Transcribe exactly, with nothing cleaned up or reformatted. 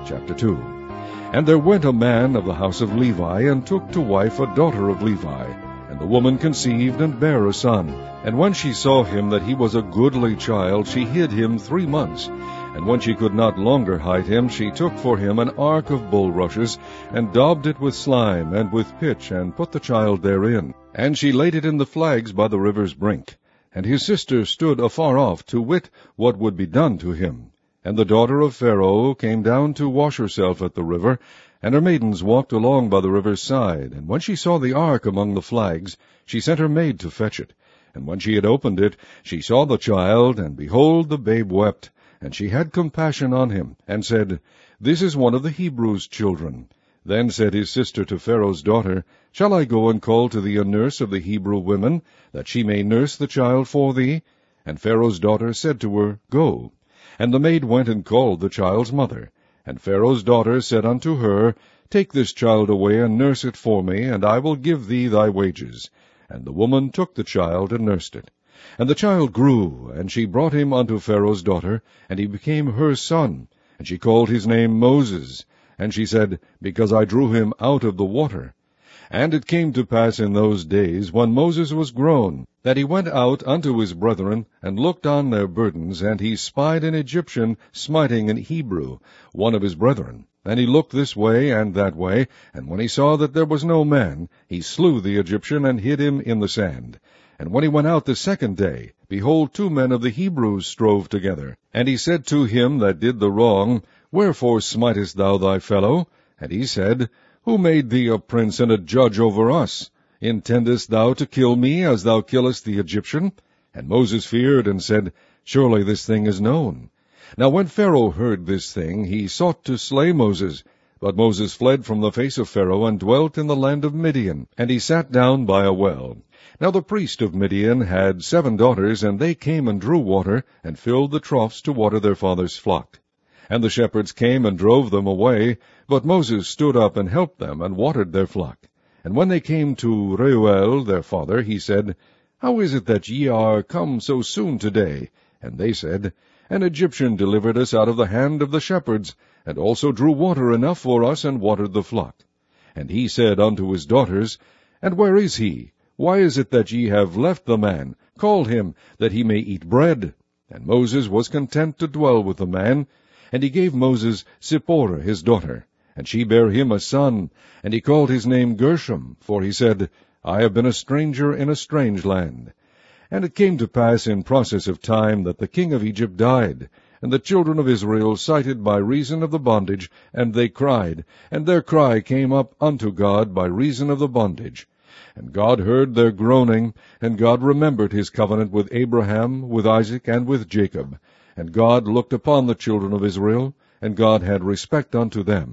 Chapter two. And there went a man of the house of Levi, and took to wife a daughter of Levi. And the woman conceived, and bare a son. And when she saw him that he was a goodly child, she hid him three months. And when she could not longer hide him, she took for him an ark of bulrushes, and daubed it with slime, and with pitch, and put the child therein. And she laid it in the flags by the river's brink. And his sister stood afar off, to wit what would be done to him. And the daughter of Pharaoh came down to wash herself at the river, and her maidens walked along by the river's side. And when she saw the ark among the flags, she sent her maid to fetch it. And when she had opened it, she saw the child, and behold, the babe wept. And she had compassion on him, and said, This is one of the Hebrews' children. Then said his sister to Pharaoh's daughter, Shall I go and call to thee a nurse of the Hebrew women, that she may nurse the child for thee? And Pharaoh's daughter said to her, Go. And the maid went and called the child's mother. And Pharaoh's daughter said unto her, Take this child away, and nurse it for me, and I will give thee thy wages. And the woman took the child, and nursed it. And the child grew, and she brought him unto Pharaoh's daughter, and he became her son. And she called his name Moses. And she said, Because I drew him out of the water. And it came to pass in those days, when Moses was grown, that he went out unto his brethren, and looked on their burdens, and he spied an Egyptian smiting an Hebrew, one of his brethren. And he looked this way and that way, and when he saw that there was no man, he slew the Egyptian, and hid him in the sand. And when he went out the second day, behold, two men of the Hebrews strove together. And he said to him that did the wrong, Wherefore smitest thou thy fellow? And he said, Who made thee a prince and a judge over us? Intendest thou to kill me, as thou killest the Egyptian? And Moses feared, and said, Surely this thing is known. Now when Pharaoh heard this thing, he sought to slay Moses. But Moses fled from the face of Pharaoh, and dwelt in the land of Midian. And he sat down by a well. Now the priest of Midian had seven daughters, and they came and drew water, and filled the troughs to water their father's flock. And the shepherds came and drove them away, but Moses stood up and helped them, and watered their flock. And when they came to Reuel their father, he said, How is it that ye are come so soon today? And they said, An Egyptian delivered us out of the hand of the shepherds, and also drew water enough for us, and watered the flock. And he said unto his daughters, And where is he? Why is it that ye have left the man? Call him, that he may eat bread. And Moses was content to dwell with the man. And he gave Moses Zipporah his daughter. And she bare him a son, and he called his name Gershom, for he said, I have been a stranger in a strange land. And it came to pass in process of time that the king of Egypt died, and the children of Israel sighted by reason of the bondage, and they cried, and their cry came up unto God by reason of the bondage. And God heard their groaning, and God remembered his covenant with Abraham, with Isaac, and with Jacob. And God looked upon the children of Israel, and God had respect unto them.